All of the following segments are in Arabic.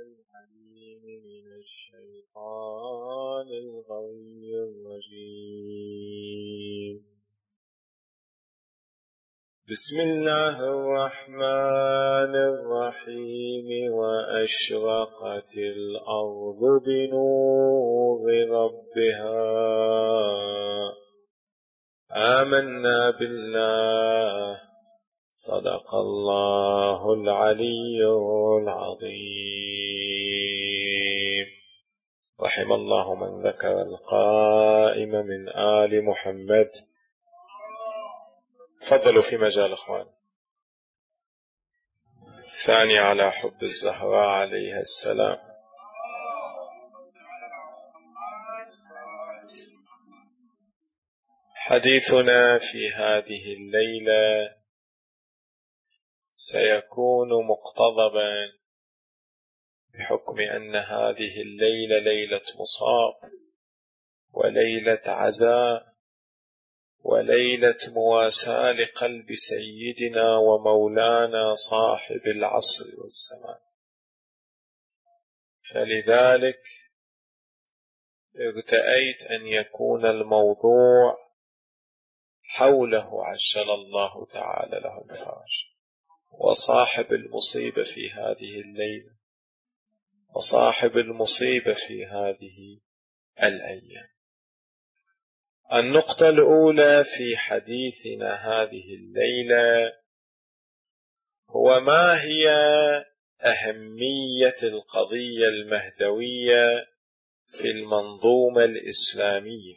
العليم من الشيطان الغوي الرجيم. بسم الله الرحمن الرحيم. وأشرقت الأرض بنور ربها آمنا بالله صدق الله العلي العظيم. رحم الله من ذكر القائم من آل محمد. تفضلوا في مجال اخوان. الثاني على حب الزهراء عليها السلام. حديثنا في هذه الليلة سيكون مقتضبا بحكم أن هذه الليلة ليلة مصاب وليلة عزاء وليلة مواساة لقلب سيدنا ومولانا صاحب العصر والزمان، فلذلك ارتأيت أن يكون الموضوع حوله عجل الله تعالى له الفرج، وصاحب المصيبة في هذه الليلة وصاحب المصيبة في هذه الأيام. النقطة الأولى في حديثنا هذه الليلة هو ما هي أهمية القضية المهدوية في المنظومة الإسلامية.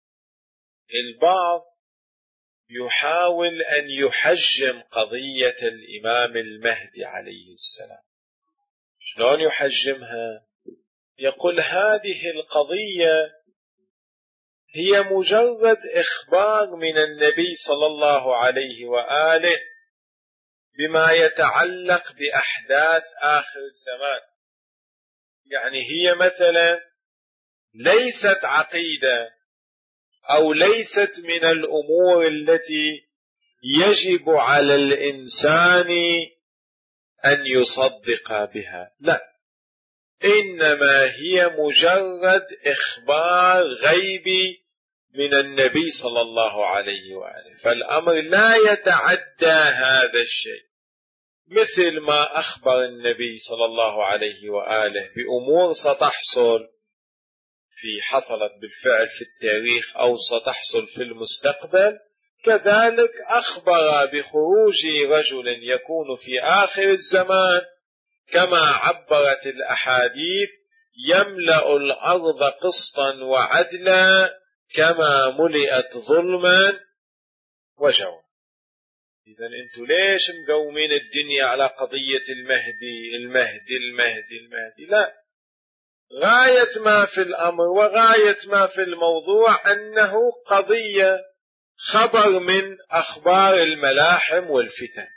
البعض يحاول أن يحجم قضية الإمام المهدي عليه السلام. شلون يحجمها؟ يقول هذه القضية هي مجرد إخبار من النبي صلى الله عليه وآله بما يتعلق بأحداث آخر الزمان. يعني هي مثلا ليست عقيدة أو ليست من الأمور التي يجب على الإنسان أن يصدق بها، لا، إنما هي مجرد إخبار غيبي من النبي صلى الله عليه وآله، فالأمر لا يتعدى هذا الشيء، مثل ما أخبر النبي صلى الله عليه وآله بأمور ستحصل حصلت بالفعل في التاريخ أو ستحصل في المستقبل، كذلك أخبر بخروج رجل يكون في آخر الزمان كما عبرت الأحاديث يملأ الأرض قسطا وعدلا كما ملئت ظلما وجورا. إذن أنتوا ليش مقومين الدنيا على قضية المهدي المهدي المهدي المهدي؟ لا، غاية ما في الأمر وغاية ما في الموضوع أنه قضية خبر من أخبار الملاحم والفتن.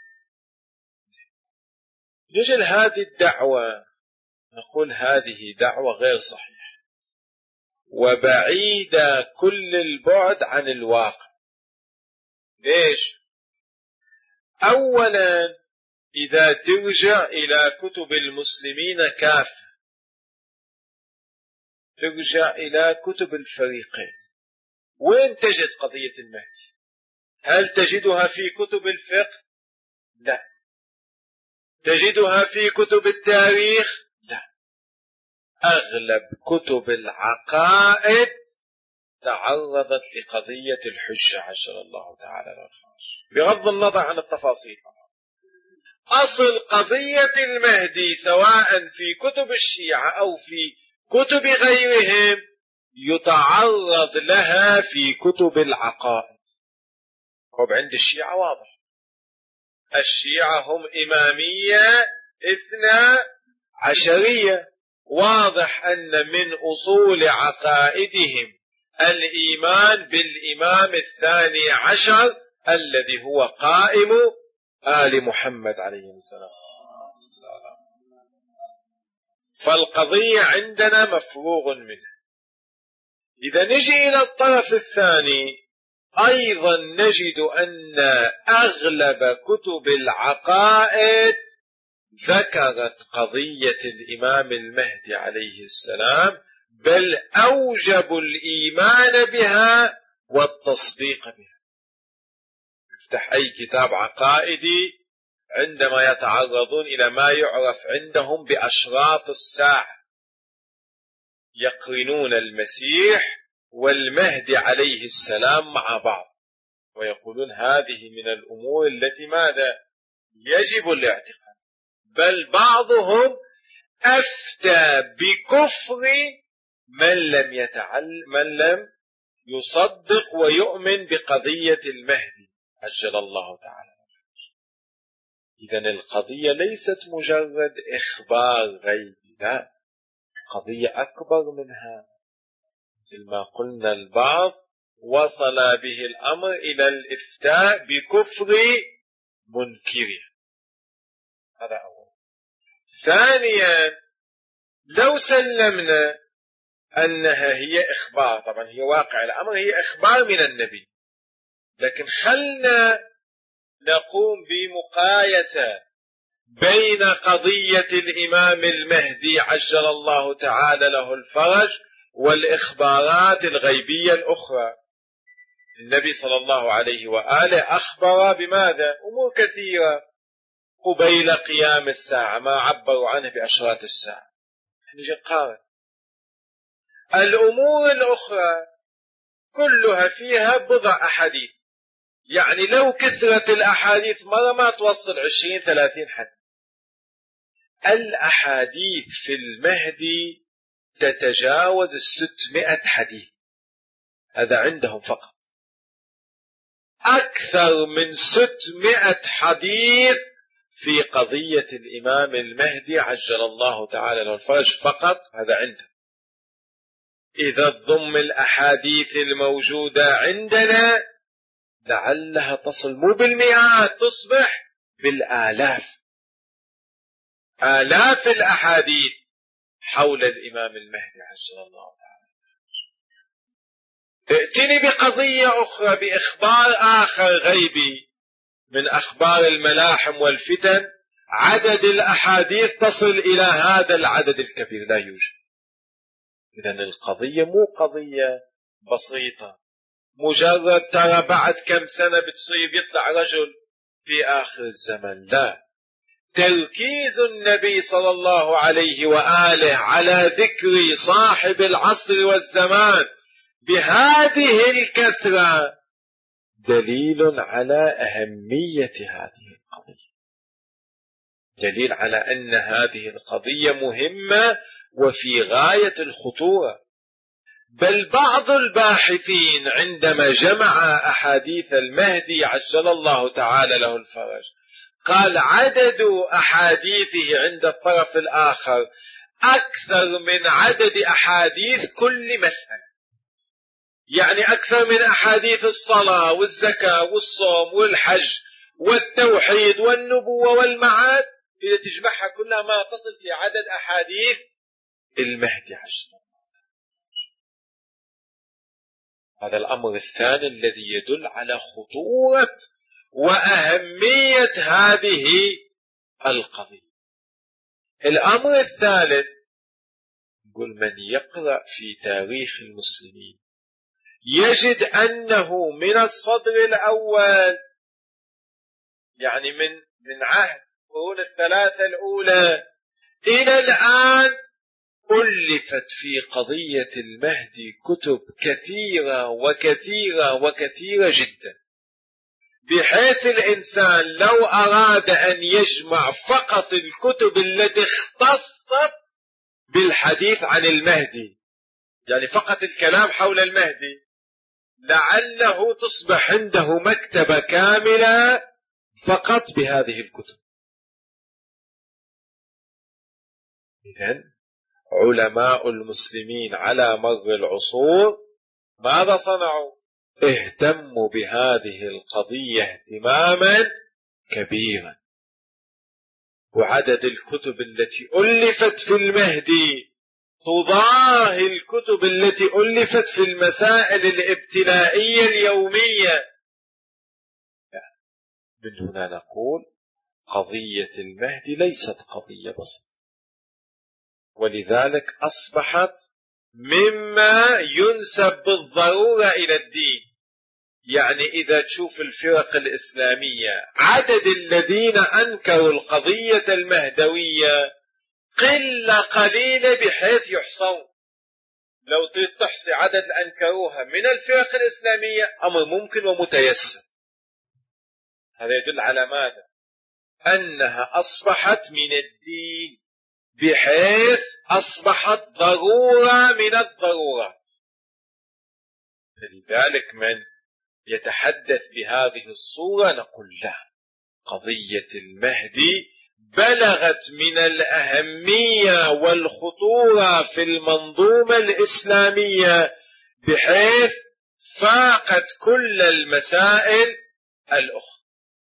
نجل هذه الدعوة نقول هذه دعوة غير صحيحة وبعيدة كل البعد عن الواقع. ليش؟ أولا إذا ترجع إلى كتب المسلمين كافة، ترجع إلى كتب الفريقين، وين تجد قضية المهدي؟ هل تجدها في كتب الفقه؟ لا. تجدها في كتب التاريخ؟ لا. أغلب كتب العقائد تعرضت لقضية الحجة عجل الله تعالى له الفرج، بغض النظر عن التفاصيل. أصل قضية المهدي سواء في كتب الشيعة أو في كتب غيرهم يتعرض لها في كتب العقائد. عند الشيعة واضح، الشيعة هم إمامية 12، واضح أن من أصول عقائدهم الإيمان بالإمام 12 الذي هو قائم آل محمد عليه السلام. فالقضية عندنا مفروغ منها. إذا نجي إلى الطرف الثاني أيضا نجد أن أغلب كتب العقائد ذكرت قضية الإمام المهدي عليه السلام، بل أوجبوا الإيمان بها والتصديق بها. افتح أي كتاب عقائدي عندما يتعرضون إلى ما يعرف عندهم بأشراط الساعة، يقرنون المسيح والمهدي عليه السلام مع بعض، ويقولون هذه من الأمور التي ماذا يجب الاعتقاد. بل بعضهم أفتى بكفر من لم يصدق ويؤمن بقضية المهدي عجل الله تعالى. إذن القضية ليست مجرد إخبار غيبي، لا، قضية أكبر منها. مثل ما قلنا البعض وصل به الأمر إلى الإفتاء بكفر منكره. هذا أول. ثانيا، لو سلمنا أنها هي إخبار، طبعا هي واقع الأمر، هي إخبار من النبي، لكن خلنا نقوم بمقايسة بين قضية الإمام المهدي عجل الله تعالى له الفرج والإخبارات الغيبية الأخرى. النبي صلى الله عليه وآله أخبر بماذا؟ أمور كثيرة قبيل قيام الساعة، ما عبروا عنه بأشراط الساعة. نجي نقارن الأمور الأخرى كلها فيها بضع أحاديث، يعني لو كثرت الأحاديث مرة ما توصل 20-30 حديث. الأحاديث في المهدي تتجاوز 600 حديث، هذا عندهم فقط. أكثر من 600 حديث في قضية الإمام المهدي عجل الله تعالى له الفرج فقط، هذا عنده. إذا ضم الأحاديث الموجودة عندنا لعلها تصل مو بالمئات، تصبح بالآلاف، آلاف الأحاديث حول الإمام المهدي عجل الله تعالى. ائتني بقضية أخرى، بإخبار آخر غيبي من أخبار الملاحم والفتن، عدد الأحاديث تصل إلى هذا العدد الكبير، لا يوجد. إذن القضية مو قضية بسيطة مجرد ترى بعد كم سنة بتصيب يطلع رجل في آخر الزمن، لا. تركيز النبي صلى الله عليه وآله على ذكر صاحب العصر والزمان بهذه الكثرة دليل على أهمية هذه القضية، دليل على أن هذه القضية مهمة وفي غاية الخطورة. بل بعض الباحثين عندما جمع أحاديث المهدي عجل الله تعالى له الفرج قال عدد أحاديثه عند الطرف الآخر أكثر من عدد أحاديث كل مسألة، يعني أكثر من أحاديث الصلاة والزكاة والصوم والحج والتوحيد والنبوة والمعاد، إذا تجمعها كلها ما تصل في عدد أحاديث المهدي عجل. هذا الأمر الثاني الذي يدل على خطورة وأهمية هذه القضية. الأمر الثالث، يقول من يقرأ في تاريخ المسلمين يجد أنه من الصدر الأول، يعني من عهد القرون الثلاثة الأولى إلى الآن، ألفت في قضية المهدي كتب كثيرة وكثيرة وكثيرة جدا، بحيث الإنسان لو أراد أن يجمع فقط الكتب التي اختصت بالحديث عن المهدي، يعني فقط الكلام حول المهدي، لعله تصبح عنده مكتبة كاملة فقط بهذه الكتب. إذن علماء المسلمين على مر العصور ماذا صنعوا؟ اهتموا بهذه القضية اهتماما كبيرا، وعدد الكتب التي ألفت في المهدي تضاهي الكتب التي ألفت في المسائل الابتلائية اليومية. من هنا نقول قضية المهدي ليست قضية بسيطة، ولذلك أصبحت مما ينسب بالضرورة إلى الدين. يعني إذا تشوف الفرق الإسلامية عدد الذين أنكروا القضية المهدوية قلة قليلة بحيث يحصون. لو تحصي عدد أنكروها من الفرق الإسلامية أمر ممكن ومتيسر. هذا يدل على ماذا؟ أنها أصبحت من الدين بحيث أصبحت ضرورة من الضرورات. فلذلك من يتحدث بهذه الصورة نقول لا، قضية المهدي بلغت من الأهمية والخطورة في المنظومة الإسلامية بحيث فاقت كل المسائل الأخرى.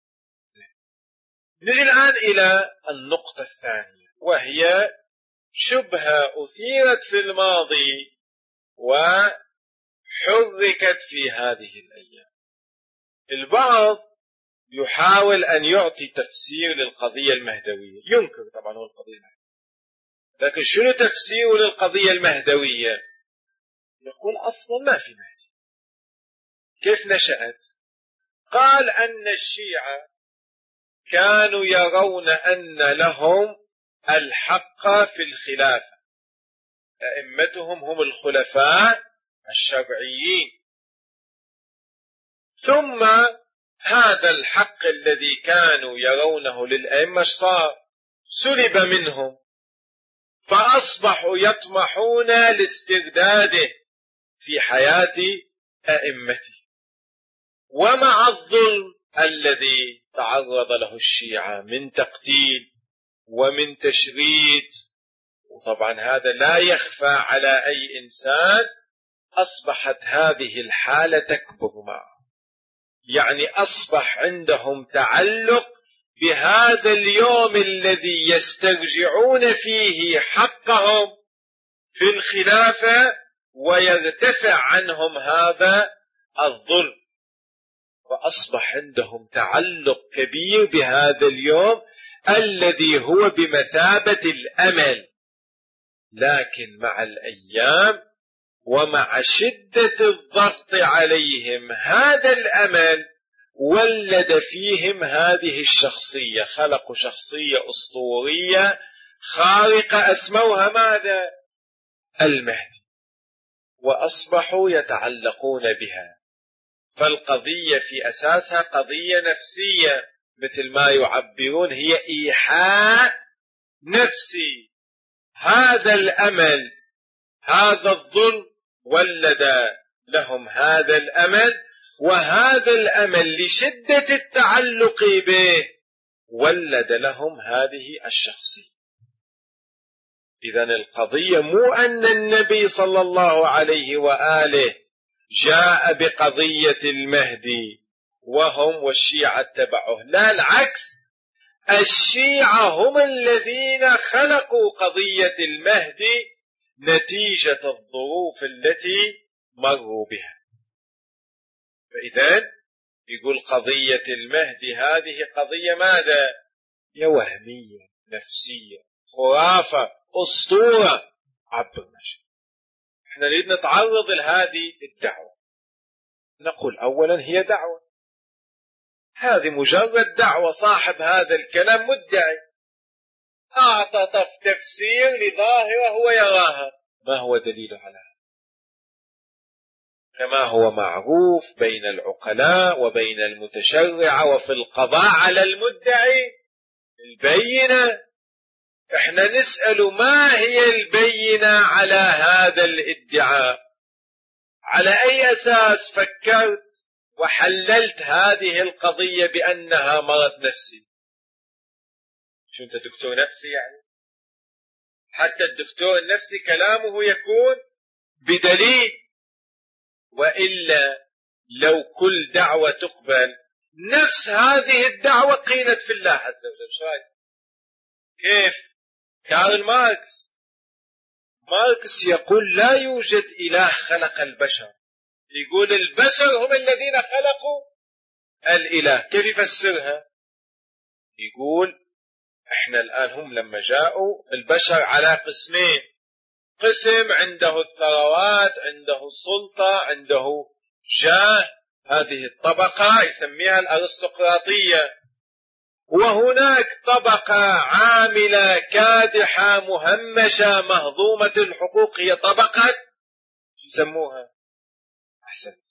نجي الآن إلى النقطة الثانية، وهي شبهة أثيرت في الماضي وحركت في هذه الأيام. البعض يحاول أن يعطي تفسير للقضية المهدوية، ينكر طبعا هو القضية المهدوية، لكن شنو تفسيره للقضية المهدوية؟ يقول أصلا ما في مهدي. كيف نشأت؟ قال أن الشيعة كانوا يرون أن لهم الحق في الخلافة، أئمتهم هم الخلفاء الشرعيين، ثم هذا الحق الذي كانوا يرونه للأئمة صار سلب منهم، فأصبحوا يطمحون لاسترداده في حياة أئمته. ومع الظلم الذي تعرض له الشيعة من تقتيل ومن تشريد، وطبعا هذا لا يخفى على أي إنسان، أصبحت هذه الحالة تكبر معه. يعني أصبح عندهم تعلق بهذا اليوم الذي يسترجعون فيه حقهم في الخلافة ويرتفع عنهم هذا الظلم، فأصبح عندهم تعلق كبير بهذا اليوم الذي هو بمثابة الأمل. لكن مع الأيام ومع شدة الضغط عليهم هذا الأمل ولد فيهم هذه الشخصية، خلقوا شخصية أسطورية خارقة أسموها ماذا؟ المهدي، وأصبحوا يتعلقون بها. فالقضية في أساسها قضية نفسية، مثل ما يعبرون هي إيحاء نفسي. هذا الأمل، هذا الظلم ولد لهم هذا الأمل، وهذا الأمل لشدة التعلق به ولد لهم هذه الشخصية. إذن القضية مو أن النبي صلى الله عليه وآله جاء بقضية المهدي وهم والشيعة اتبعوه، لا، العكس، الشيعة هم الذين خلقوا قضية المهدي نتيجة الظروف التي مروا بها. فإذن يقول قضية المهدي هذه قضية ماذا؟ هي وهمية، نفسية، خرافة، أسطورة، عبر مشي. احنا نريد نتعرض لهذه الدعوة، نقول أولا هي دعوة، هذه مجرد دعوة، صاحب هذا الكلام مدعي، أعطى تفسير لظاهرة هو يراها، ما هو دليل على هذا؟ كما هو معروف بين العقلاء وبين المتشرع وفي القضاء على المدعي البينة. احنا نسأل ما هي البينة على هذا الادعاء؟ على أي أساس فكرت وحللت هذه القضية بأنها مرض نفسي؟ شو أنت دكتور نفسي يعني؟ حتى الدكتور النفسي كلامه يكون بدليل، وإلا لو كل دعوة تقبل، نفس هذه الدعوة قيلت في الله عز وجل. شايف كيف؟ كارل ماركس يقول لا يوجد إله خلق البشر، يقول البشر هم الذين خلقوا الإله. كيف يفسرها؟ يقول احنا الآن هم لما جاءوا البشر على قسمين، قسم عنده الثروات، عنده السلطة، عنده جاه، هذه الطبقة يسميها الأرستقراطية، وهناك طبقة عاملة كادحة مهمشة مهضومة الحقوق، هي طبقة يسموها أحسنت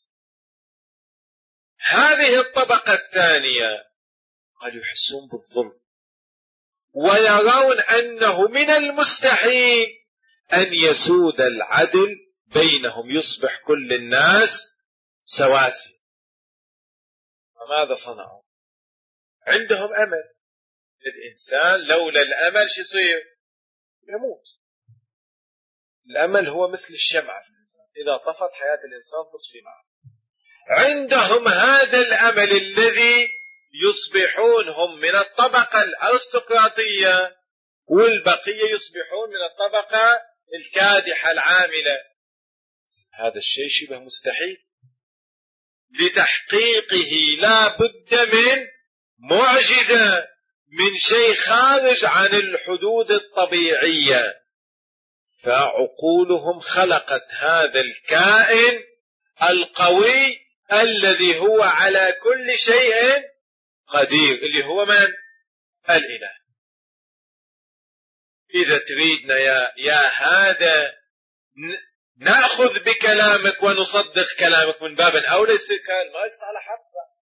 هذه الطبقة الثانية قد يحسون بالظلم ويرون أنه من المستحيل أن يسود العدل بينهم، يصبح كل الناس سواسية. فماذا صنعوا؟ عندهم أمل. الإنسان لولا الأمل شو يصير؟ يموت. الأمل هو مثل الشمعة في الإنسان، إذا طفت حياة الإنسان تطفي معه. عندهم هذا الأمل الذي يصبحون هم من الطبقة الأرستقراطية والبقية يصبحون من الطبقة الكادحة العاملة. هذا الشيء شبه مستحيل. لتحقيقه لا بد من معجزة، من شيء خارج عن الحدود الطبيعية. فعقولهم خلقت هذا الكائن القوي الذي هو على كل شيء قدير، اللي هو من؟ الإله. إذا تريدنا يا هذا نأخذ بكلامك ونصدق كلامك من باب أولى، يصير كلام ما يصير على حق.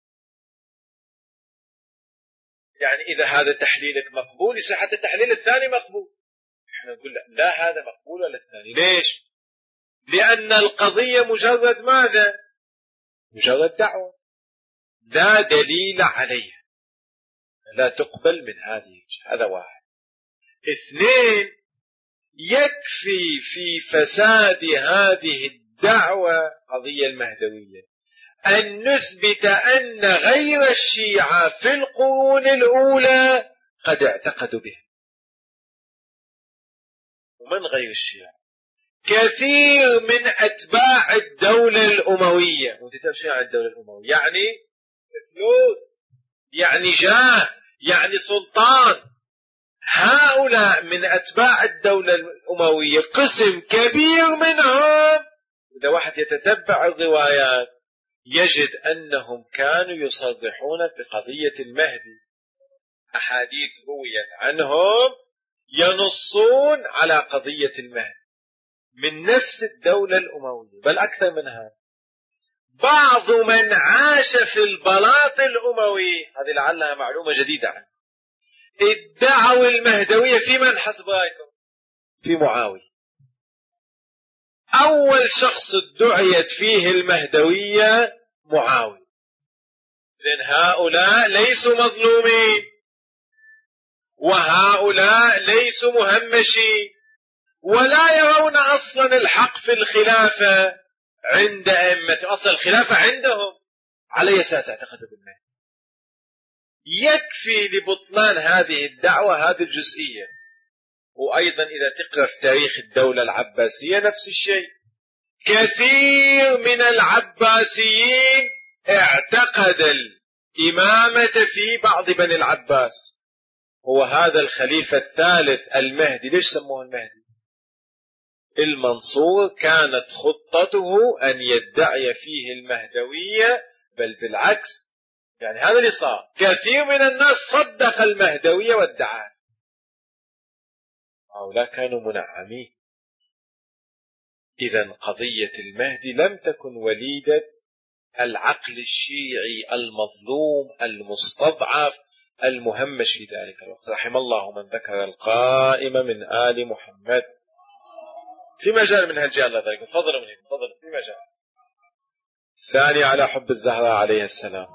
يعني إذا هذا تحليلك مقبول يصير حتى التحليل الثاني مقبول. احنا نقول لا هذا مقبول ولا الثاني. ليش؟ لأن القضية مجرد ماذا؟ مجرد دعوة لا دليل عليها، لا تقبل من هذه الجهة. هذا واحد. اثنين، يكفي في فساد هذه الدعوة قضية المهدوية أن نثبت أن غير الشيعة في القرون الأولى قد اعتقدوا به. ومن غير الشيعة؟ كثير من أتباع الدولة الأموية. وانت شيعة الدولة الأموية يعني فلوس، يعني جاه، يعني سلطان. هؤلاء من أتباع الدولة الأموية قسم كبير منهم، إذا واحد يتتبع الروايات يجد أنهم كانوا يصرحون بقضية المهدي. أحاديث رويت عنهم ينصون على قضية المهدي من نفس الدولة الأموية، بل أكثر من هذا. بعض من عاش في البلاط الأموي، هذه لعلها معلومة جديدة عنه، ادعوا المهدوية في من حسب رأيكم؟ في معاوية. أول شخص ادعيت فيه المهدوية معاوية. زين هؤلاء ليسوا مظلومين، وهؤلاء ليسوا مهمشين، ولا يرون أصلا الحق في الخلافة عند أئمة. أصلا الخلافة عندهم على أساس اعتقدوا بالمهدي. يكفي لبطلان هذه الدعوة هذه الجزئية. وأيضا إذا تقرأ في تاريخ الدولة العباسية نفس الشيء. كثير من العباسيين اعتقد الإمامة في بعض بني العباس. هو هذا الخليفة الثالث المهدي. ليش سموه المهدي؟ المنصور كانت خطته أن يدعي فيه المهدوية، بل بالعكس. يعني هذا اللي صار. كثير من الناس صدق المهدوية وادعاه. هؤلاء كانوا منعمين. إذن قضية المهدي لم تكن وليدة العقل الشيعي المظلوم المستضعف المهمش في ذلك الوقت. رحم الله من ذكر القائمة من آل محمد في مجال من هالجهة. الله ذلك. تفضلوا مني. تفضلوا في مجال. ثاني على حب الزهراء عليه السلام.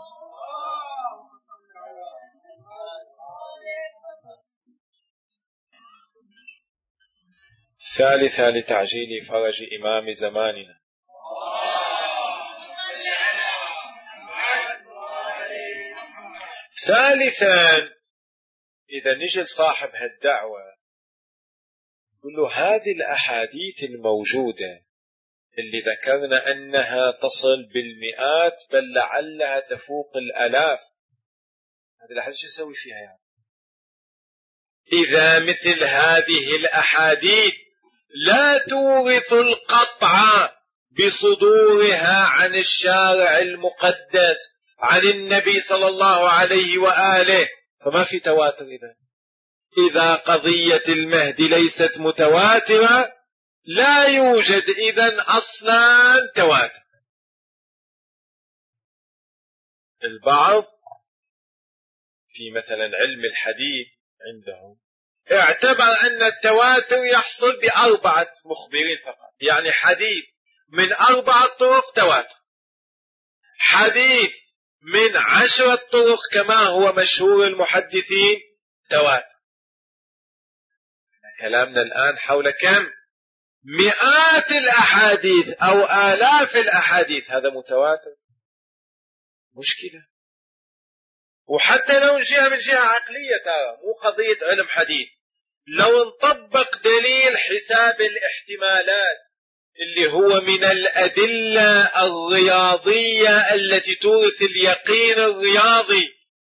ثالثا لتعجيل فرج إمام زماننا. ثالثا إذا نجي لصاحب هالدعوة نقول له هذه الأحاديث الموجودة اللي ذكرنا أنها تصل بالمئات بل لعلها تفوق الآلاف، هذه الأحاديث شو يسوي فيها؟ يعني إذا مثل هذه الأحاديث لا تورث القطع بصدورها عن الشارع المقدس عن النبي صلى الله عليه وآله، فما في تواتر. إذا قضية المهدي ليست متواترة لا يوجد إذن أصلا تواتر. البعض في مثلا علم الحديث عندهم اعتبر أن التواتر يحصل ب4 مخبرين فقط، يعني حديث من 4 طرق تواتر، حديث من 10 طرق كما هو مشهور المحدثين تواتر. كلامنا الآن حول كم؟ مئات الأحاديث أو آلاف الأحاديث، هذا متواتر؟ مشكلة. وحتى لو نجيها من جهة عقلية ترى مو قضية علم حديث، لو نطبق دليل حساب الاحتمالات اللي هو من الأدلة الرياضية التي تورث اليقين الرياضي،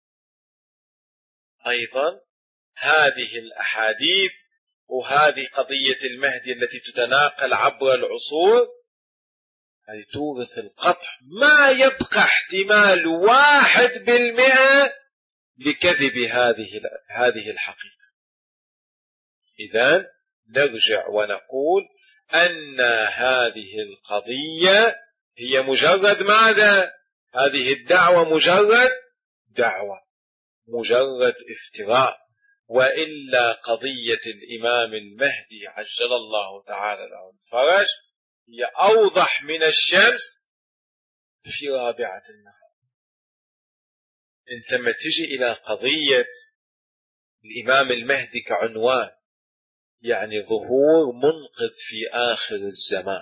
أيضا هذه الأحاديث وهذه قضية المهدي التي تتناقل عبر العصور هذه تورث القطع، ما يبقى احتمال 1% لكذب هذه الحقيقة. إذن نرجع ونقول أن هذه القضية هي مجرد ماذا؟ هذه الدعوة مجرد دعوة، مجرد افتراء، وإلا قضية الإمام المهدي عجل الله تعالى له الفرج هي أوضح من الشمس في رابعة النهار. إن ثم تجي إلى قضية الإمام المهدي كعنوان، يعني ظهور منقذ في آخر الزمان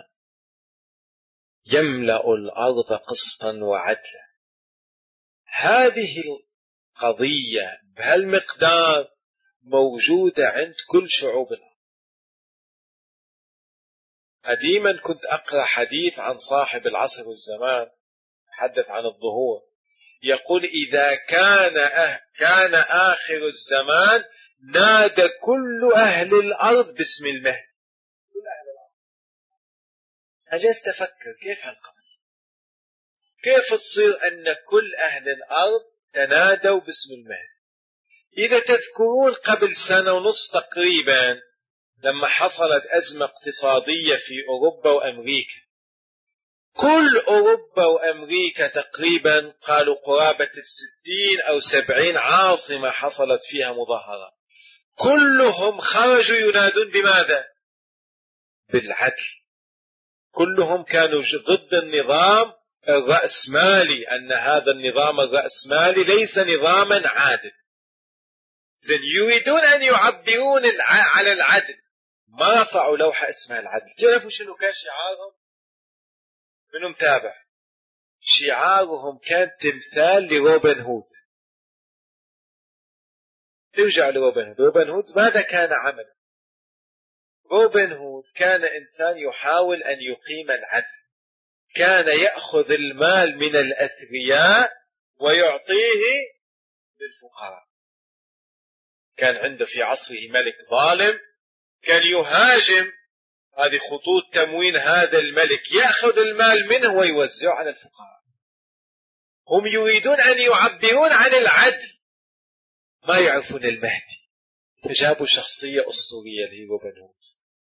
يملأ الأرض قسطا وعدلا، هذه القضية بهالمقدار موجودة عند كل شعوب الأرض. قديما كنت أقرأ حديث عن صاحب العصر والزمان حدث عن الظهور، يقول إذا كان آخر الزمان نادى كل أهل الأرض باسم المهدي، كل أهل الأرض. أجلس تفكر كيف هالقضية، كيف تصير أن كل أهل الأرض تنادوا باسم المهدي؟ إذا تذكرون قبل 1.5 سنة تقريبا لما حصلت أزمة اقتصادية في أوروبا وأمريكا، كل أوروبا وأمريكا تقريبا قالوا قرابة 60 أو 70 عاصمة حصلت فيها مظاهرات، كلهم خرجوا ينادون بماذا؟ بالعدل. كلهم كانوا ضد النظام الرأسمالي، أن هذا النظام الرأسمالي ليس نظاما عادل. يريدون أن يعبرون على العدل، ما رفعوا لوحة اسمها العدل. تعرفوا شنو كان شعارهم؟ منو متابع؟ شعارهم كان تمثال لروبن هود. ارجع لروبن هود. روبن هود ماذا كان عمله؟ روبن هود كان إنسان يحاول أن يقيم العدل، كان يأخذ المال من الأثرياء ويعطيه للفقراء. كان عنده في عصره ملك ظالم كان يهاجم هذه خطوط تموين هذا الملك، يأخذ المال منه ويوزعه على الفقراء. هم يريدون أن يعبرون عن العدل، ما يعرفون المهدي، فجابوا شخصية أسطورية اللي هي روبن هود.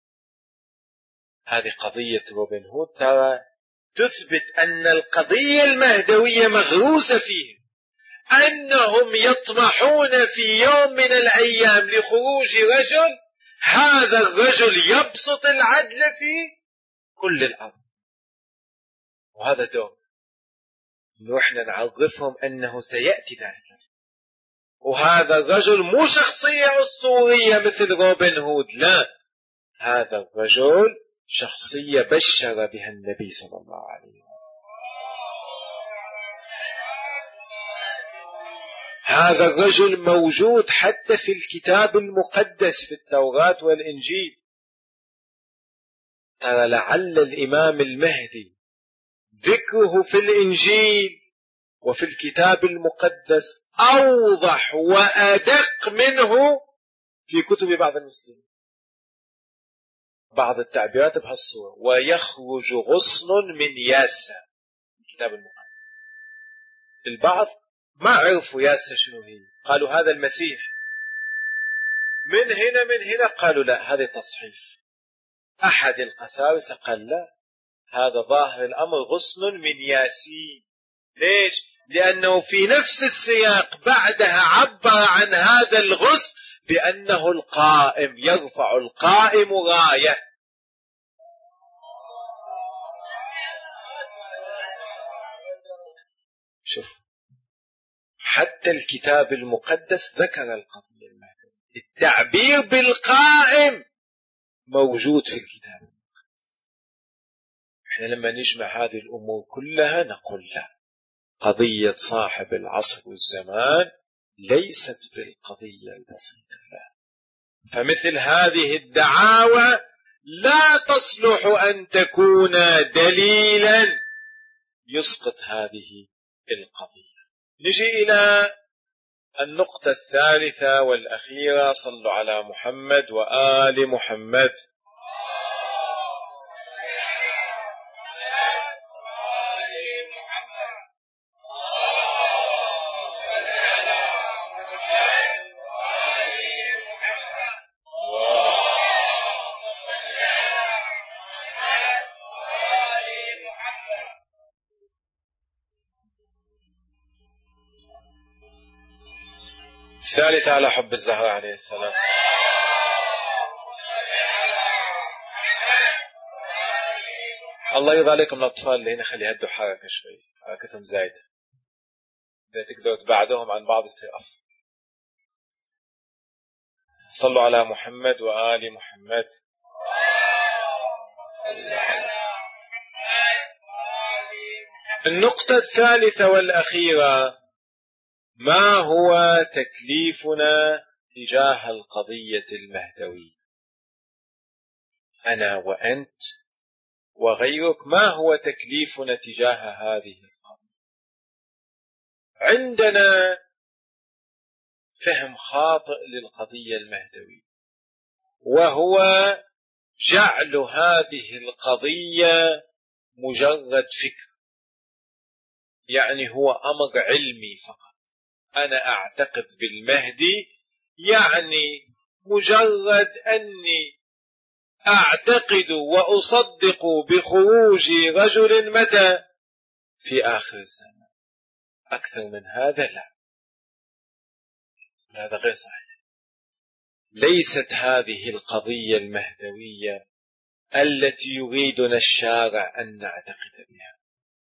هذه قضية روبن هود ترى تثبت أن القضية المهدوية مغروسة فيه، أنهم يطمحون في يوم من الأيام لخروج رجل، هذا الرجل يبسط العدل في كل الأرض. وهذا دور نحن نعرفهم أنه سيأتي ذلك. وهذا الرجل مو شخصية أسطورية مثل روبن هود، لا، هذا الرجل شخصية بشر بها النبي صلى الله عليه وسلم. هذا الرجل موجود حتى في الكتاب المقدس في التوراة والإنجيل. ترى لعل الإمام المهدي ذكره في الإنجيل وفي الكتاب المقدس أوضح وأدق منه في كتب بعض المسلمين بعض التعبيرات بهالصورة: ويخرج غصن من ياسة، الكتاب المقدس. البعض ما عرفوا ياسة شنو هي، قالوا هذا المسيح. من هنا قالوا لا، هذا تصحيف. أحد القساوسة قال لا، هذا ظاهر الأمر غصن من ياسين. ليش؟ لأنه في نفس السياق بعدها عبر عن هذا الغصن بأنه القائم، يرفع القائم راية. شوف، حتى الكتاب المقدس ذكر القضية المهدوية. التعبير بالقائم موجود في الكتاب المقدس. احنا لما نجمع هذه الأمور كلها نقول لا، قضية صاحب العصر والزمان ليست بالقضية البسيطة، لا. فمثل هذه الدعاوى لا تصلح أن تكون دليلا يسقط هذه القضية. نجي إلى النقطة الثالثة والأخيرة: صلوا على محمد وآل محمد. الثالثة على حب الزهراء عليه السلام. الله يرضى عليكم الأطفال اللي هنا، خلي يهدوا حركة شوي، حركتهم زايدة، إذا تقدروا تبعدوهم عن بعض يصير أفضل. صلوا على محمد وآل محمد. النقطة الثالثة والأخيرة: ما هو تكليفنا تجاه القضية المهدوية؟ أنا وأنت وغيرك، ما هو تكليفنا تجاه هذه القضية؟ عندنا فهم خاطئ للقضية المهدوية، وهو جعل هذه القضية مجرد فكر، يعني هو أمر علمي فقط. أنا أعتقد بالمهدي يعني مجرد أني أعتقد وأصدق بخروج رجل متى؟ في آخر الزمان. أكثر من هذا لا، هذا غير صحيح. ليست هذه القضية المهدوية التي يريدنا الشارع أن نعتقد بها.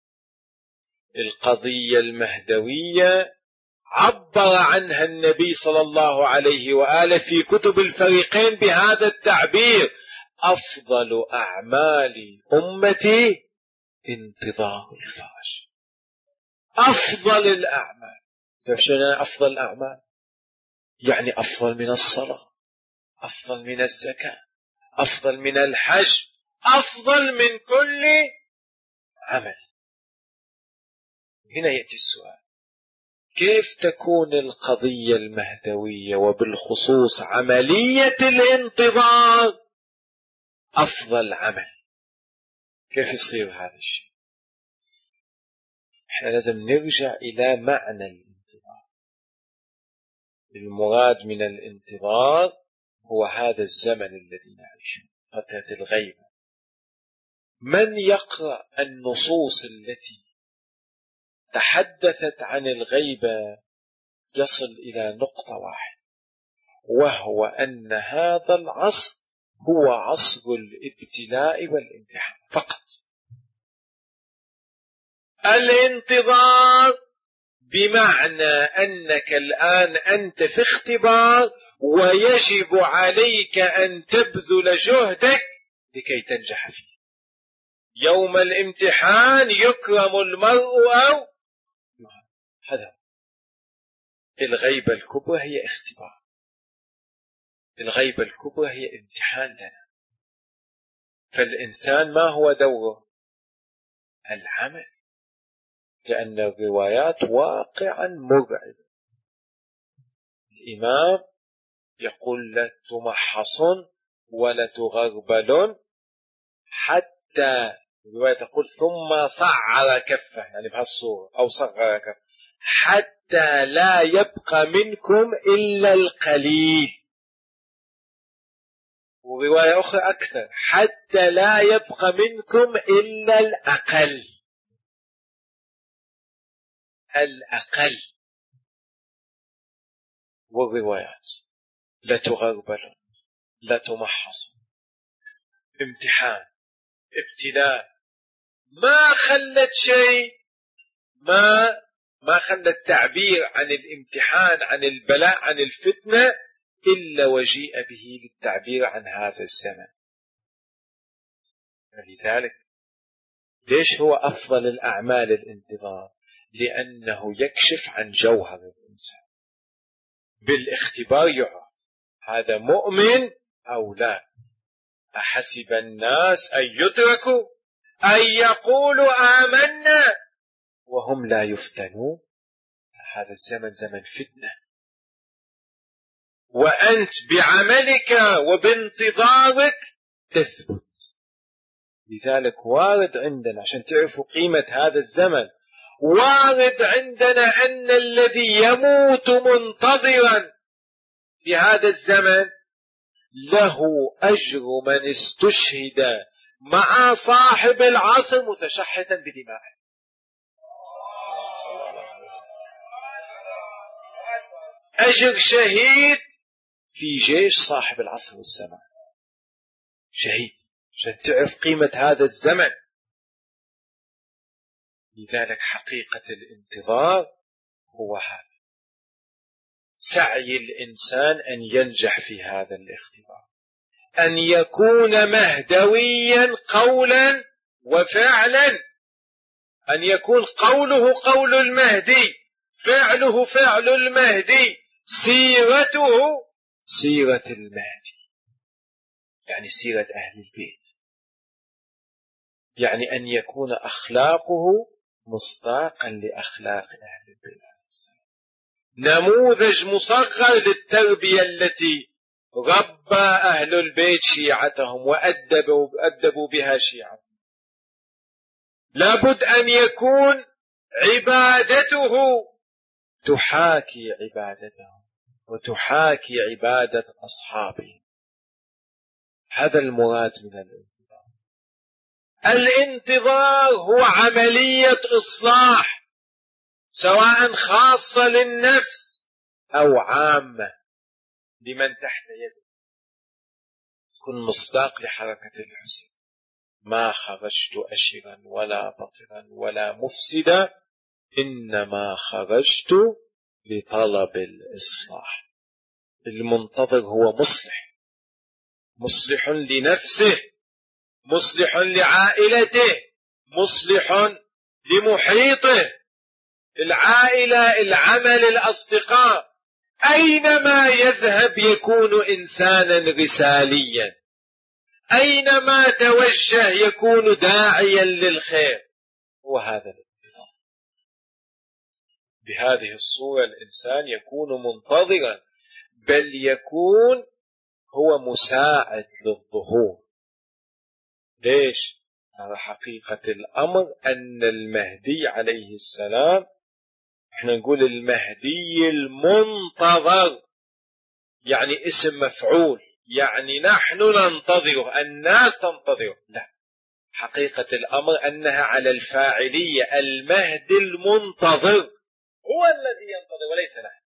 القضية المهدوية عبر عنها النبي صلى الله عليه وآله في كتب الفريقين بهذا التعبير: أفضل أعمال أمتي انتظار الفرج. أفضل الأعمال. شنو أفضل الأعمال؟ يعني أفضل من الصلاة، أفضل من الزكاة، أفضل من الحج، أفضل من كل عمل. هنا يأتي السؤال: كيف تكون القضية المهدوية وبالخصوص عملية الانتظار أفضل عمل؟ كيف يصير هذا الشيء؟ احنا لازم نرجع إلى معنى الانتظار. المراد من الانتظار هو هذا الزمن الذي نعيشه، فترة الغيبة. من يقرأ النصوص التي تحدثت عن الغيبة يصل إلى نقطة واحدة، وهو أن هذا العصر هو عصر الابتلاء والامتحان فقط. الانتظار بمعنى أنك الآن أنت في اختبار، ويجب عليك أن تبذل جهدك لكي تنجح فيه. يوم الامتحان يكرم المرء أو هذا. الغيبة الكبرى هي اختبار، الغيبة الكبرى هي امتحان لنا. فالإنسان ما هو دوره؟ العمل، لأن الروايات واقعا مرعبة. الإمام يقول لتمحصن ولتغربلن، حتى الرواية تقول ثم صعر كفه، يعني بهالصورة، أو صغر كفه، حتى لا يبقى منكم إلا القليل. ورواية أخرى أكثر، حتى لا يبقى منكم إلا الأقل. الأقل. والروايات لتغربلن، لتمحصن، امتحان، ابتلاء، ما خلت شيء، ما خلت تعبير عن الامتحان، عن البلاء، عن الفتنة، إلا وجيء به للتعبير عن هذا الزمن. فلذلك ليش هو أفضل الأعمال الانتظار؟ لأنه يكشف عن جوهر الإنسان. بالاختبار يعرف هذا مؤمن أو لا. أحسب الناس أن يتركوا أن يقولوا آمنا وهم لا يفتنون. هذا الزمن زمن فتنة، وأنت بعملك وبانتظارك تثبت. لذلك وارد عندنا، عشان تعرفوا قيمة هذا الزمن، وارد عندنا أن الذي يموت منتظرا في هذا الزمن له أجر من استشهد مع صاحب العصر متشحتا بدمائه. أجر شهيد في جيش صاحب العصر والزمان، شهيد، عشان تعرف قيمة هذا الزمن. لذلك حقيقة الانتظار هو هذا، سعي الإنسان أن ينجح في هذا الاختبار، أن يكون مهدويا قولا وفعلا، أن يكون قوله قول المهدي، فعله فعل المهدي، سيرته سيرة المهدي، يعني سيرة أهل البيت، يعني أن يكون أخلاقه مصداقا لأخلاق أهل البيت، نموذج مصغر للتربية التي ربى أهل البيت شيعتهم وأدبوا بها شيعتهم. لابد أن يكون عبادته تحاكي عبادتهم وتحاكي عبادة أصحابه. هذا المراد من الانتظار. الانتظار هو عملية إصلاح، سواء خاصة للنفس أو عامة لمن تحت يده. كن مصداق لحركة الحسن، ما خرجت أشرا ولا بطرا ولا مفسدا، إنما خرجت لطلب الإصلاح. المنتظر هو مصلح، مصلح لنفسه، مصلح لعائلته، مصلح لمحيطه، العائلة، العمل، الأصدقاء. أينما يذهب يكون إنسانا رساليا، أينما توجه يكون داعيا للخير. وهذا الانتظار بهذه الصورة الإنسان يكون منتظرا، بل يكون هو مساعد للظهور. ليش؟ على حقيقة الأمر أن المهدي عليه السلام، احنا نقول المهدي المنتظر، يعني اسم مفعول، يعني نحن ننتظره، الناس تنتظره. لا، حقيقة الأمر أنها على الفاعلية، المهدي المنتظر هو الذي ينتظر وليس نحن.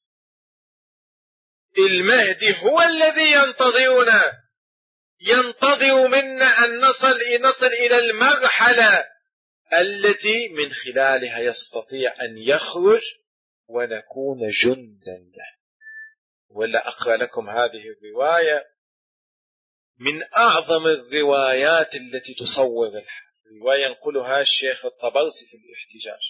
المهدي هو الذي ينتظرنا، ينتظر منا أن نصل إلى المرحلة التي من خلالها يستطيع أن يخرج ونكون جندا له. ولا أقرأ لكم هذه الرواية من أعظم الروايات التي تصور الحال. رواية ينقلها الشيخ الطبرسي في الاحتجاج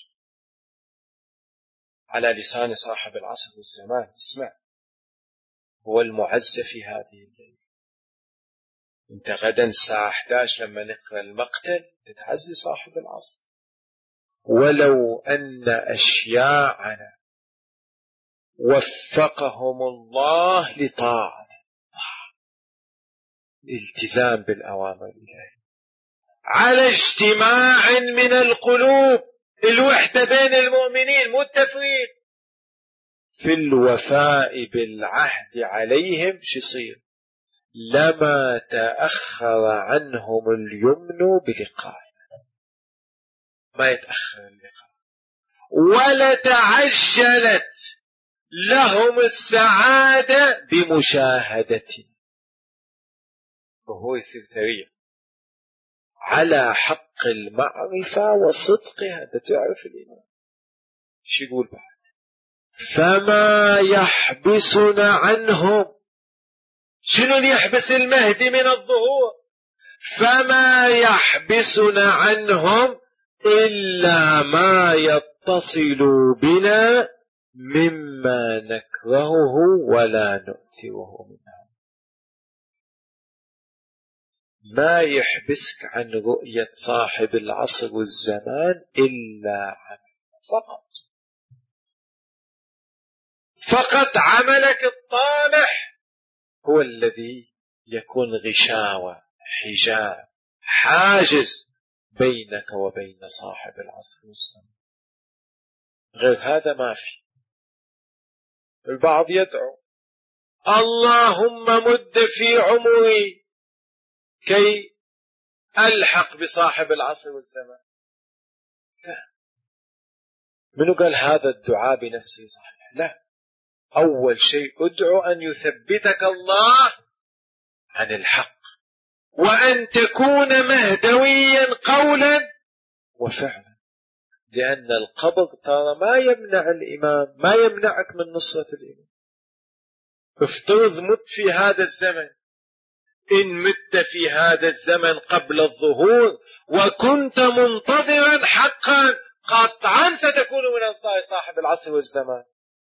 على لسان صاحب العصر والزمان. اسمع، هو المعز في هذه الليلة. انت غدا الساعة 11 لما نقرأ المقتل تتعزي صاحب العصر. ولو أن أشياعنا وفقهم الله لطاعته الالتزام بالأوامر الإلهية، على اجتماع من القلوب، الوحدة بين المؤمنين، مو التفريق، في الوفاء بالعهد عليهم. شو يصير؟ لما تأخر عنهم اليمن بلقاء، ما يتأخر اللقاء، ولا تعجلت لهم السعادة بمشاهدته، وهو يصير سريع على حق المعرفة وصدقها. أنت تعرف الإيمان شو يقول بعد؟ فما يحبسنا عنهم. شنو اللي يحبس المهدي من الظهور؟ فما يحبسنا عنهم إلا ما يتصل بنا مما نكرهه ولا نؤثره منه. ما يحبسك عن رؤية صاحب العصر والزمان إلا عمل فقط عملك الطامح هو الذي يكون غشاوة، حجاب، حاجز بينك وبين صاحب العصر والزمان. غير هذا ما في. البعض يدعو اللهم مد في عمري كي ألحق بصاحب العصر والزمان. لا. منو قال هذا الدعاء بنفسه صحيح؟ لا. أول شيء ادعو أن يثبتك الله عن الحق، وأن تكون مهدويا قولا وفعلا، لأن القبض ترى ما يمنع الإمام، ما يمنعك من نصرة الإمام. افترض مت في هذا الزمن، إن مت في هذا الزمن قبل الظهور وكنت منتظرا حقا، قطعا ستكون من أنصار صاحب العصر والزمان.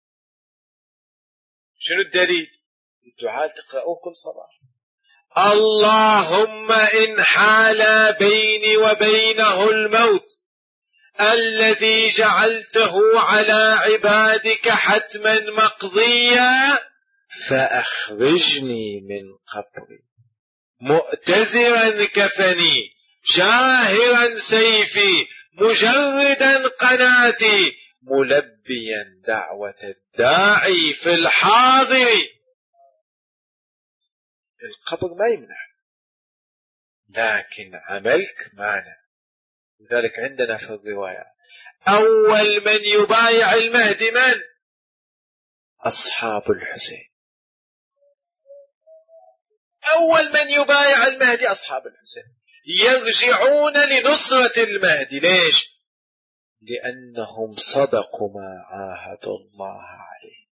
شنو الدليل؟ الدعاء تقرأوه كل صباح. اللهم إن حال بيني وبينه الموت الذي جعلته على عبادك حتما مقضيا فأخرجني من قبري مؤتزرا كفني شاهرا سيفي مجردا قناتي ملبيا دعوة الداعي في الحاضر. القبر ما يمنع، لكن عملك مانع. لذلك عندنا في الرواية أول من يبايع المهدي من؟ أصحاب الحسين. أول من يبايع المهدي أصحاب الحسين، يرجعون لنصرة المهدي. ليش؟ لأنهم صدقوا ما عاهدوا الله عليه.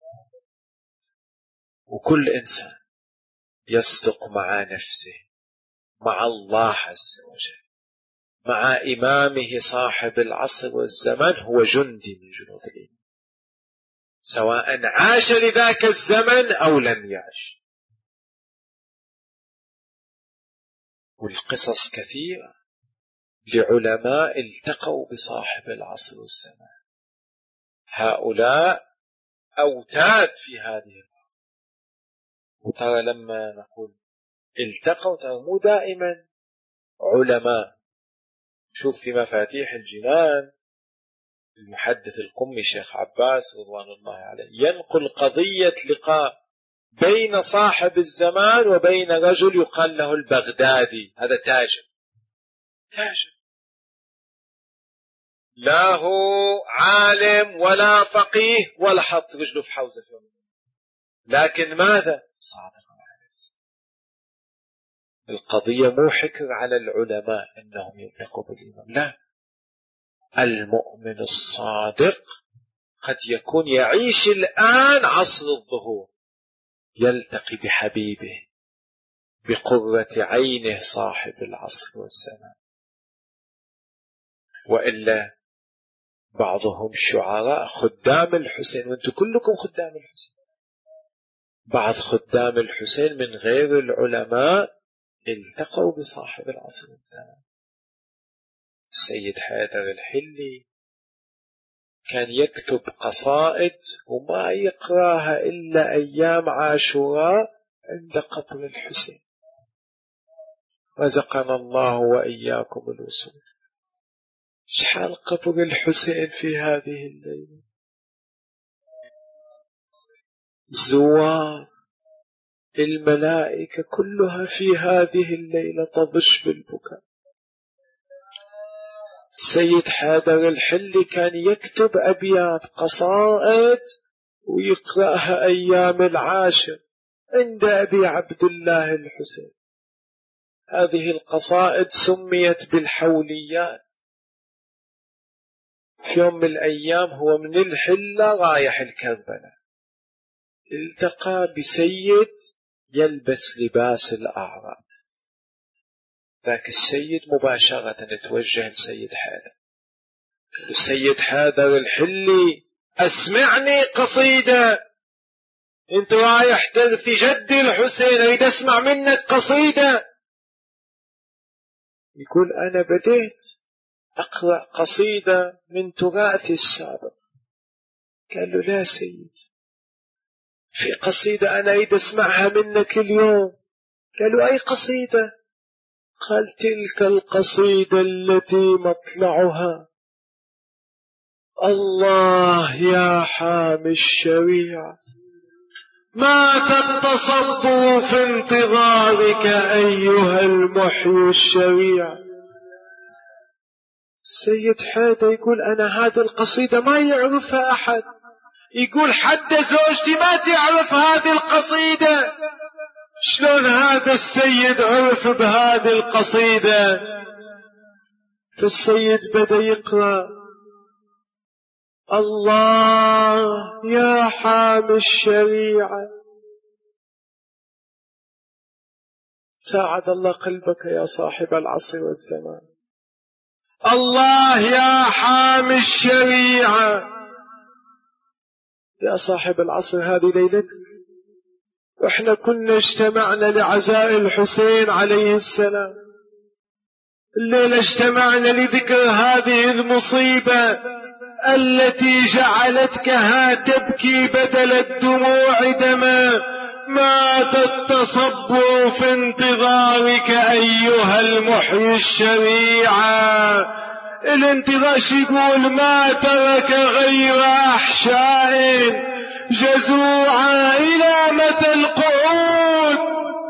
وكل إنسان يصدق مع نفسه، مع الله عز وجل، مع إمامه صاحب العصر والزمان، هو جندي من جنود الإيمان، سواء عاش لذاك الزمن أو لم يعش. والقصص كثيرة لعلماء التقوا بصاحب العصر والزمان. هؤلاء أوتاد في هذه الأرض. وترى لما نقول التقوا، ترى مو دائما علماء. شوف في مفاتيح الجنان المحدث القمي شيخ عباس رضوان الله عليه ينقل قضية لقاء بين صاحب الزمان وبين رجل يقال له البغدادي. هذا تاجر لا هو عالم ولا فقيه ولا حط رجله في حوزة يوم، لكن ماذا؟ صادق مع نفسه. القضية مو حكر على العلماء أنهم يلتقوا بالإمام، لا. المؤمن الصادق قد يكون يعيش الآن عصر الظهور، يلتقي بحبيبه بقرة عينه صاحب العصر والزمان. وإلا بعضهم شعراء خدام الحسين، وانتم كلكم خدام الحسين. بعض خدام الحسين من غير العلماء التقوا بصاحب العصر والزمان. السيد حيدر الحلي كان يكتب قصائد وما يقراها إلا أيام عاشوراء عند قبر الحسين. رزقنا الله وإياكم الوصول. شحال قبر الحسين في هذه الليلة، زوار الملائكة كلها في هذه الليلة تضج بالبكاء. السيد حيدر الحلي كان يكتب أبيات قصائد ويقرأها أيام العاشر عند أبي عبد الله الحسين. هذه القصائد سميت بالحوليات. في يوم من الأيام هو من الحلة رايح الكربلاء، التقى بسيد يلبس لباس الأعراب. ذاك السيد مباشرة توجه لسيد حيدر، السيد حيدر الحلي أسمعني قصيدة، انت رايح ترثي جدي الحسين، أريد أسمع منك قصيدة. يقول أنا بديت أقرأ قصيدة من تراثي السابق. قال له لا سيد، في قصيدة أنا أريد أسمعها منك اليوم. قالوا أي قصيدة؟ قال تلك القصيدة التي مطلعها الله يا حامي الشريعة، مات التصبر في انتظارك أيها المحيي الشريعة. السيد حيدر يقول أنا هذه القصيدة ما يعرفها أحد. يقول حتى زوجتي ما تعرف هذه القصيدة. شلون هذا السيد عرف بهذه القصيدة؟ فالسيد بدأ يقرأ الله يا حامي الشريعة. ساعد الله قلبك يا صاحب العصر والزمان. الله يا حامي الشريعة. يا صاحب العصر هذه ليلتك، احنا كنا اجتمعنا لعزاء الحسين عليه السلام، الليلة اجتمعنا لذكر هذه المصيبة التي جعلتك تبكي بدل الدموع دما. مات التصبر في انتظارك أيها المحيي الشريعة. الانتظار يقول ما ترك غير أحشاء جزوعا إلى متى القعود،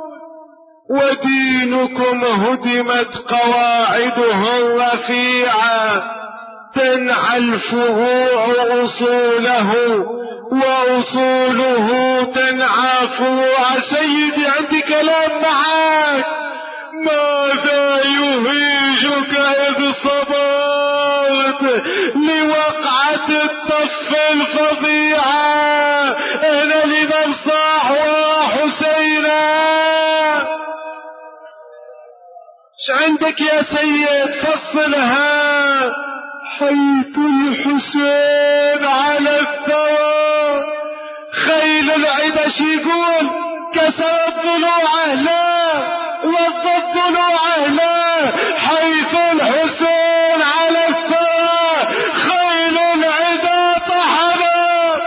ودينكم هدمت قواعده الرفيعة، تنعى الفروع أصوله وأصوله تنعى فروع. سيدي عندي كلام معاك، ماذا يهيجك إذ صبرت لوقعة الطف الفظيعة؟ أنا لنرصاح وحسينا. ايش عندك يا سيد؟ فصلها. حيث الحسين على الثوى خيل العدش يقول كسرت ضلوعه لا وضت ضلوعه لا. حيث الحسين على الثوى خيل العدا طحنا،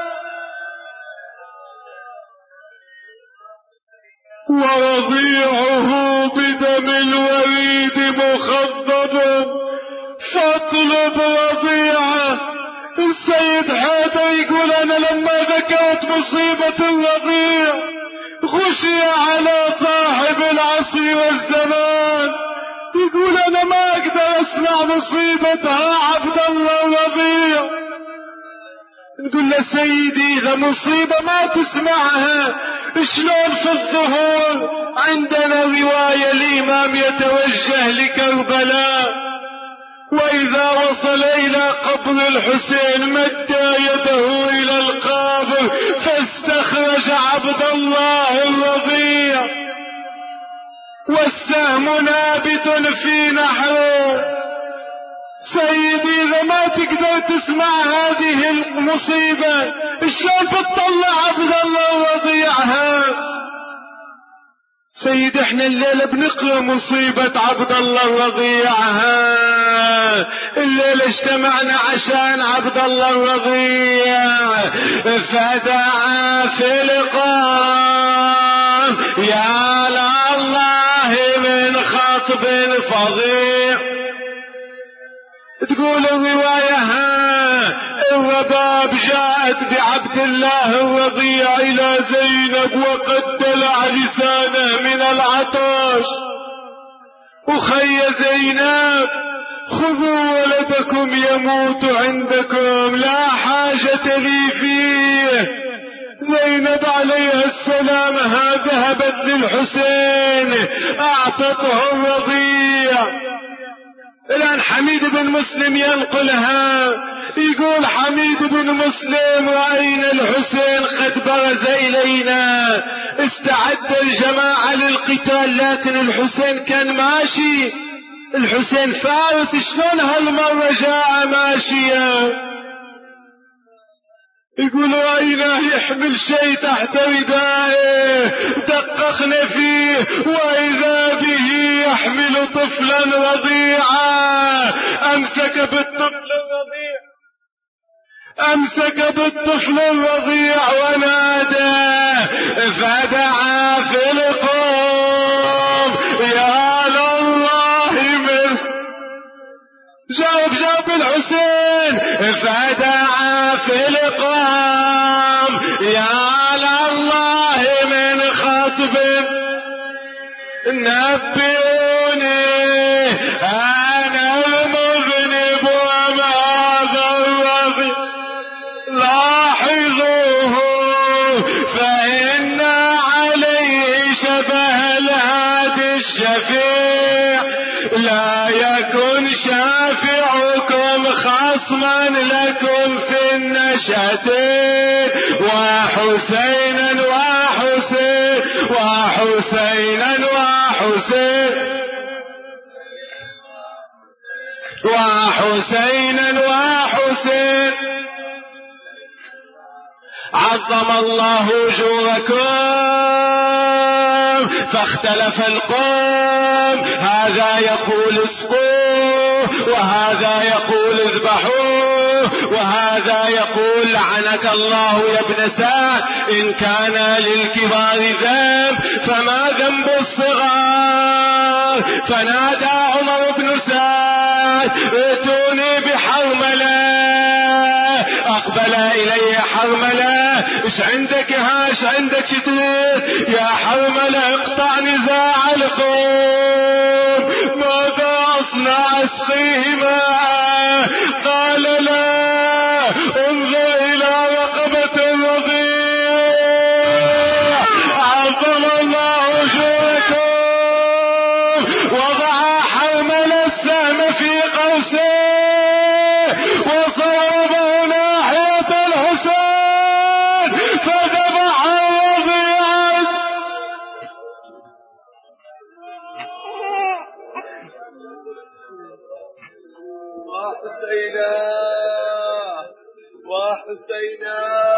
ورضيعه بدم الوريد مخضب، فاطلب رضيعه. السيد حيدر يقول انا لما ذكرت مصيبة الرضيع خشي على صاحب العصر والزمان. يقول انا ما اقدر اسمع مصيبتها عبد الله الرضيع. نقول له سيدي اذا مصيبة ما تسمعها شلون في الظهور عندنا رواية الامام يتوجه لكربلاء، وإذا وصل إلى قبر الحسين مد يده إلى القبر فاستخرج عبد الله الرضيع والسهم نابت في نحره. سيدي إذا ما تقدر تسمع هذه المصيبة شلون تطلع عبد الله الرضيع؟ سيد احنا الليلة بنقرأ مصيبة عبد الله الرضيع. الليلة اجتمعنا عشان عبد الله الرضيع. فدعا في القام يا الله من الرضيع. تقول الرواية الرباب جاءت بعبد الله الرضيع إلى زينب وقد دلع لسانه من العطش. أخي زينب خذوا ولدكم يموت عندكم لا حاجة لي فيه. زينب عليها السلام ذهبت للحسين أعطته الرضيع. الآن حميد بن مسلم ينقلها، يقول حميد بن مسلم رأينا الحسين قد برز إلينا، استعد الجماعة للقتال، لكن الحسين كان ماشي. الحسين فارس، شلون هالمرة جاء ماشيا؟ يقول رأيناه يحمل شيء تحت ردائه، دققنا فيه وإذا به يحمل طفلا رضيعا. أمسك بالطفل الرضيع ونادى فدعا في القوم يا لله من جاوب الحسين فدعا في القوم يا لله من خطب نبئوني أنا المذنب وماذا الرضي لاحظوه فإن عليه شبه الهادي الشفيع لا يكن شافعكم خصما لكم في النشأتين وحسينا وحسين عظم الله أجوركم. فاختلف القوم، هذا يقول اسقوه وهذا يقول اذبحوه وهذا يقول لعنك الله يا ابن سعد، إن كان للكبار ذنب فما ذنب الصغار. فنادى عمر بن سعد ائتوني بحرملة. أقبل إليه حرملة، ايش عندك ايش عندك شتير يا حرملة؟ اقطع نزاع القوم، ماذا أصنع؟ اسقيه ماء. قال لا، انظر إلى رقبة الرضيع. عظم الله أجوركم. وضع حرملة السهم في قوسه وصوبه ناحية الحسين فذبح الرضيع. وحسينا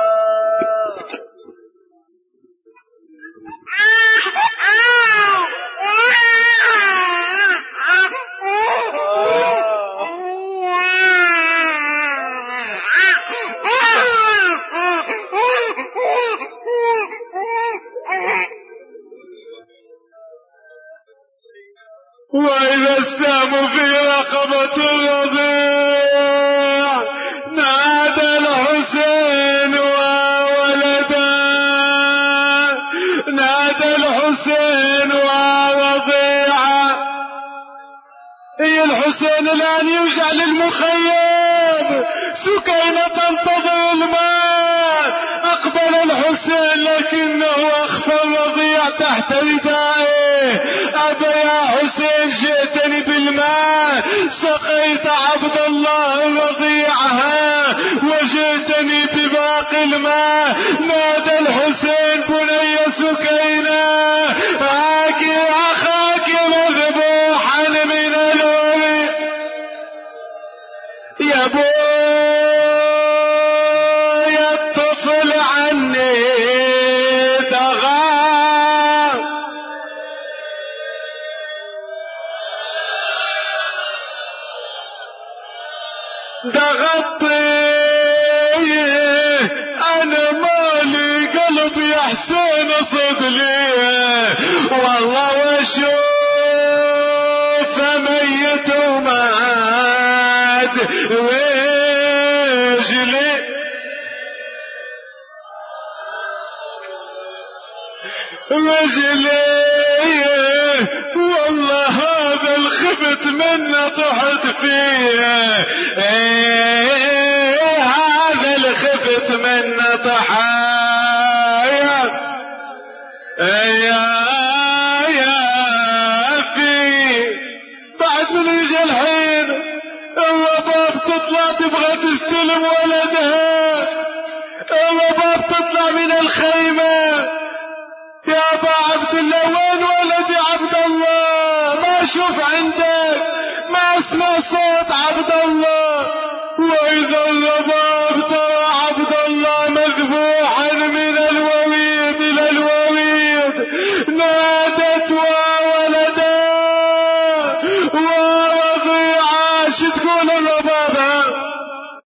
وإذا السهم في رقبة الرضيع نادى الحسين وولدا، نادى الحسين ورضيعا. هي الحسين الآن يرجع للمخيم، سكينة تنتظر الماء. أقبل الحسين لكنه أخفى الرضيع تحت ردائه. أبا يا حسين جئتني بالماء، سقيت عبد الله الرضيعها وجئتني بباقي الماء. نادى الحسين بني سكينة هاك أخاك مذبوحا من الوري يا بوي الطفل عني تغار. ضغطي انا مالي قلبي يا حسين صدلي والله واشوف ميت وجلي والله هذا الخفت منه طحت فيه، هذا الخفت منه طحايا في بعد من يجي الحين الرباب تطلع تبغى تستلم ولدها، الرباب تطلع من الخيمة، يا ابا عبد الله وين ولدي عبد الله؟ ما اشوف عندك، ما اسمع صوت عبد الله. واذا الرباب ترى عبد الله مذبوحا من الوريد الى الوريد، نادت وولدا ورضيعا. شو تقول الرباب؟